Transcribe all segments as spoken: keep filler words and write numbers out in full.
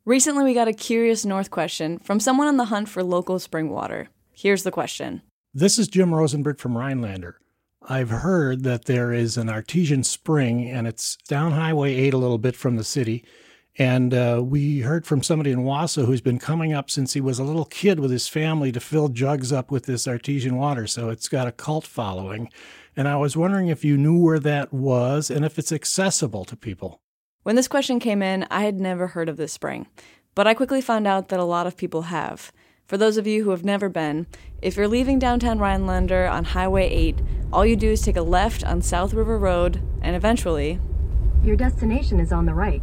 Recently, we got a Curious North question from someone on the hunt for local spring water. Here's the question. This is Jim Rosenberg from Rhinelander. I've heard that there is an artesian spring, and it's down Highway eight a little bit from the city. And uh, we heard from somebody in Wausau who's been coming up since he was a little kid with his family to fill jugs up with this artesian water. So it's got a cult following. And I was wondering if you knew where that was and if it's accessible to people. When this question came in, I had never heard of this spring, but I quickly found out that a lot of people have. For those of you who have never been, if you're leaving downtown Rhinelander on Highway eight, all you do is take a left on South River Road, and eventually... your destination is on the right.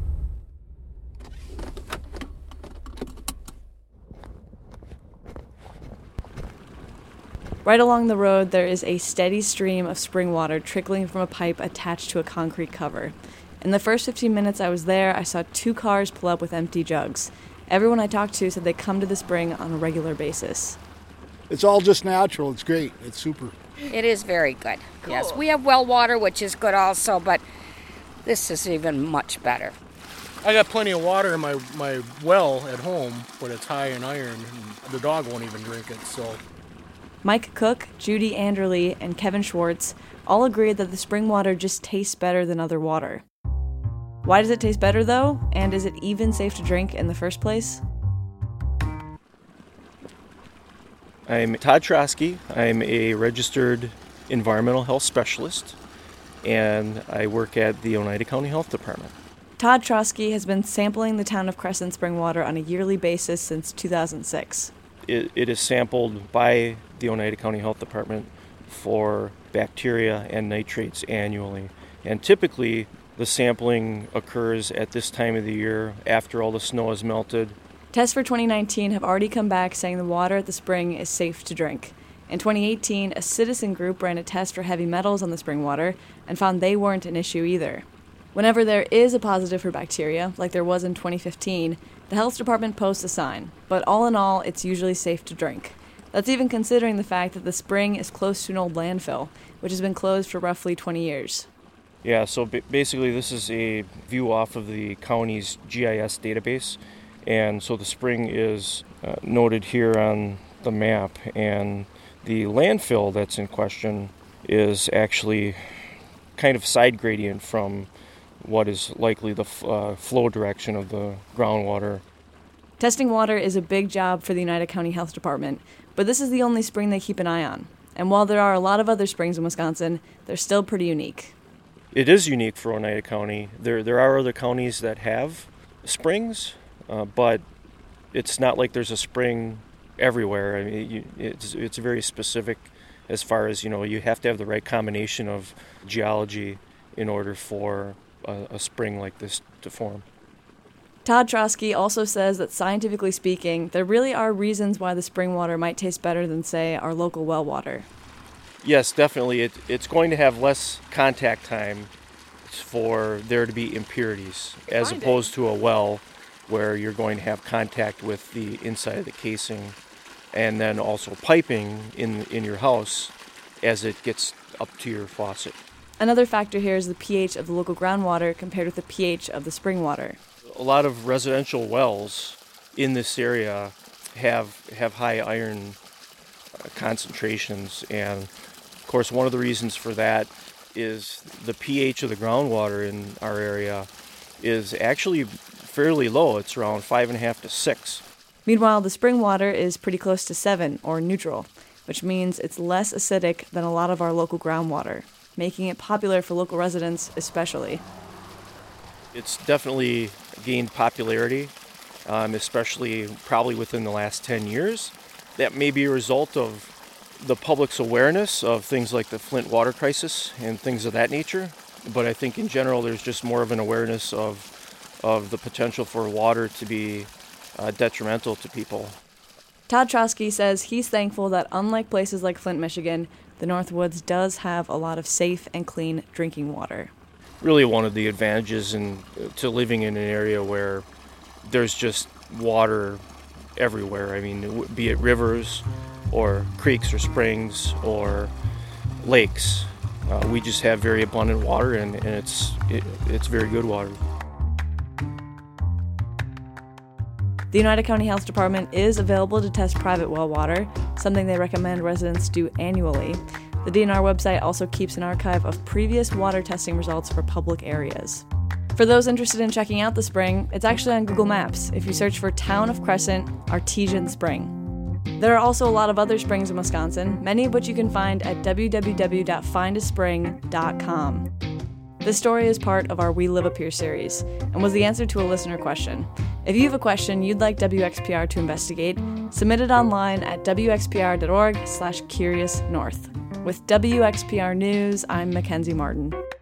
Right along the road, there is a steady stream of spring water trickling from a pipe attached to a concrete cover. In the first fifteen minutes I was there, I saw two cars pull up with empty jugs. Everyone I talked to said they come to the spring on a regular basis. It's all just natural. It's great. It's super. It is very good. Cool. Yes, we have well water, which is good also, but this is even much better. I got plenty of water in my, my well at home, but it's high in iron, and the dog won't even drink it, so... Mike Cook, Judy Anderle, and Kevin Schwartz all agreed that the spring water just tastes better than other water. Why does it taste better, though? And is it even safe to drink in the first place? I'm Todd Trosky. I'm a registered environmental health specialist, and I work at the Oneida County Health Department. Todd Trosky has been sampling the town of Crescent spring water on a yearly basis since two thousand six. It, it is sampled by the Oneida County Health Department for bacteria and nitrates annually. And typically, the sampling occurs at this time of the year after all the snow has melted. Tests for twenty nineteen have already come back saying the water at the spring is safe to drink. In twenty eighteen, a citizen group ran a test for heavy metals on the spring water and found they weren't an issue either. Whenever there is a positive for bacteria, like there was in twenty fifteen, the health department posts a sign, but all in all, it's usually safe to drink. That's even considering the fact that the spring is close to an old landfill, which has been closed for roughly twenty years. Yeah, so b- basically this is a view off of the county's G I S database, and so the spring is uh, noted here on the map, and the landfill that's in question is actually kind of side gradient from what is likely the f- uh, flow direction of the groundwater. Testing water is a big job for the Oneida County Health Department, but this is the only spring they keep an eye on. And while there are a lot of other springs in Wisconsin, they're still pretty unique. It is unique for Oneida County. There there are other counties that have springs, uh, but it's not like there's a spring everywhere. I mean, you, it's it's very specific as far as, you know, you have to have the right combination of geology in order for a, a spring like this to form. Todd Trosky also says that scientifically speaking, there really are reasons why the spring water might taste better than, say, our local well water. Yes, definitely. It, it's going to have less contact time for there to be impurities, as opposed to a well where you're going to have contact with the inside of the casing, and then also piping in in your house as it gets up to your faucet. Another factor here is the pH of the local groundwater compared with the pH of the spring water. A lot of residential wells in this area have have high iron uh, concentrations, and of course one of the reasons for that is the pH of the groundwater in our area is actually fairly low. It's around five and a half to six. Meanwhile, the spring water is pretty close to seven, or neutral, which means it's less acidic than a lot of our local groundwater, making it popular for local residents especially. It's definitely gained popularity, um, especially probably within the last ten years. That may be a result of the public's awareness of things like the Flint water crisis and things of that nature. But I think in general there's just more of an awareness of of the potential for water to be uh, detrimental to people. Todd Trosky says he's thankful that unlike places like Flint, Michigan, the Northwoods does have a lot of safe and clean drinking water. Really one of the advantages in to living in an area where there's just water everywhere. I mean, be it rivers or creeks or springs or lakes. Uh, we just have very abundant water, and, and it's it, it's very good water. The Oneida County Health Department is available to test private well water, something they recommend residents do annually. The D N R website also keeps an archive of previous water testing results for public areas. For those interested in checking out the spring, it's actually on Google Maps if you search for Town of Crescent Artesian Spring. There are also a lot of other springs in Wisconsin, many of which you can find at w w w dot find a spring dot com. This story is part of our We Live Up Here series and was the answer to a listener question. If you have a question you'd like W X P R to investigate, submit it online at w x p r dot org slash curious north. With W X P R News, I'm Mackenzie Martin.